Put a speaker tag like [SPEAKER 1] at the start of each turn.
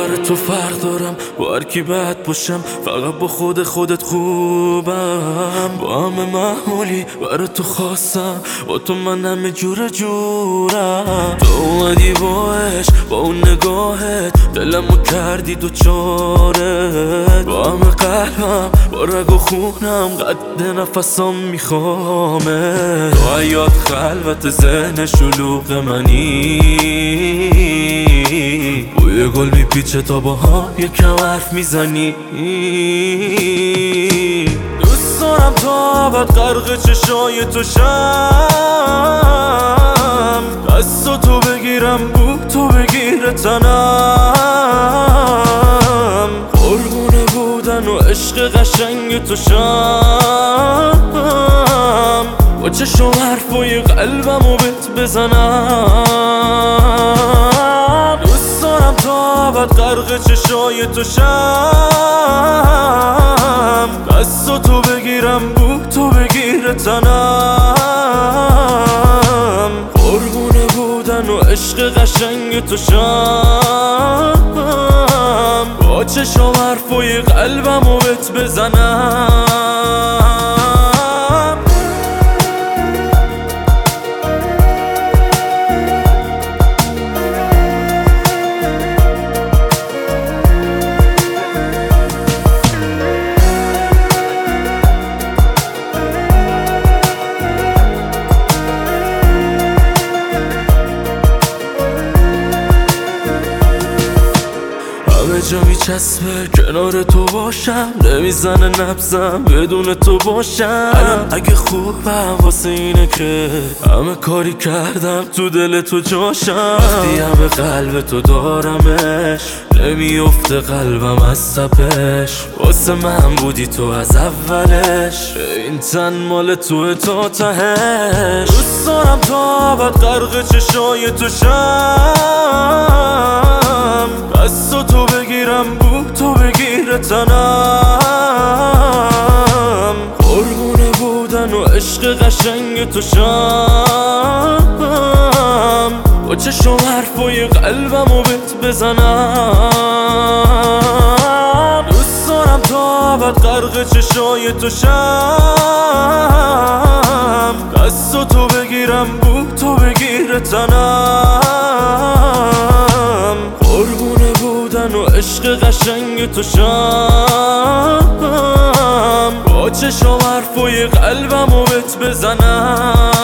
[SPEAKER 1] برای تو فرق دارم، با هر کی بد باشم فقط با خودت خوبم. با همه معمولی برای تو خواستم، با تو من همه جورم. تو اومدی با عشق، با اون نگاهت دلمو کردی دوچارت. با همه قلبم، با رگ و خونم قد نفسام میخوامه. تو حیات خلوت ذهن شلوغ منی، بوی گل میپیچه تا با هم یکم حرف میزنی. دوست دارم تا ابد غرق چشای تو شم، دست تو بگیرم بو تو بگیره تنم. قربونه بودن و عشق قشنگ تو شم، با چشم حرفای قلبمو بهت بزنم. دوست دارم تا ابد غرق چشای تو شم، دست تو بگیرم بو تو بگیره تنم. قربونه بودن و عشق قشنگ تو شم، با چشم حرفای قلبمو بهت بزنم. همه جا میچسبه کنار تو باشم، نمیزنه نبزم بدون تو باشم. الان اگه خوبم واسه اینه که همه کاری کردم تو دل تو جاشم. وقتی همه قلب تو دارمش، نمیفته قلبم از تپش. واسه من بودی تو از اولش، این تن مال تو تا تهش. دوست دارم تا ابد غرق چشای تو شم، دست تو بگیرم بو تو بگیره تنم. قربونه بودن و عشق قشنگ تو شم، با چشم حرفای قلبمو بهت بزنم. دوست دارم تا ابد غرق چشای تو شم، دست تو بگیرم بو تو بگیره تنم. قربونه بودن و عشق قشنگ تو شم، با چشم حرفای قلبمو بهت بزنم.